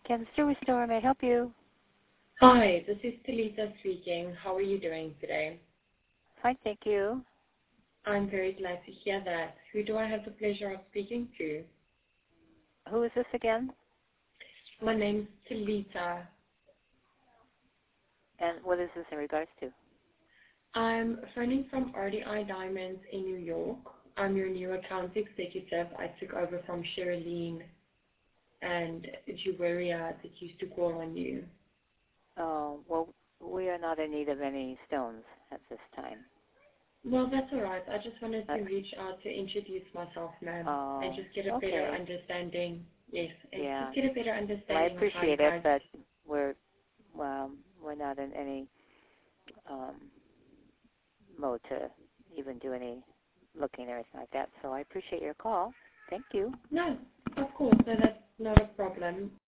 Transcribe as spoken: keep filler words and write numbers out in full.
Cancer Restore, may I help you? Hi, this is Talita speaking. How are you doing today? Fine, thank you. I'm very glad to hear that. Who do I have the pleasure of speaking to? Who is this again? My name's Talita. And what is this in regards to? I'm phoning from R D I Diamonds in New York. I'm your new account executive. I took over from Sherilyn and Juwaria that used to call on you. Oh, well, we are not in need of any stones at this time. Well, that's all right. I just wanted to Uh, reach out to introduce myself, ma'am, oh, and just get a okay. better understanding. Yes, and Yeah. just get a better Well, I understanding of how you appreciate it, guys. but we're well, we're not in any um, mode to even do any looking or anything like that. So I appreciate your call. Thank you. No, of course, no, that's not a problem.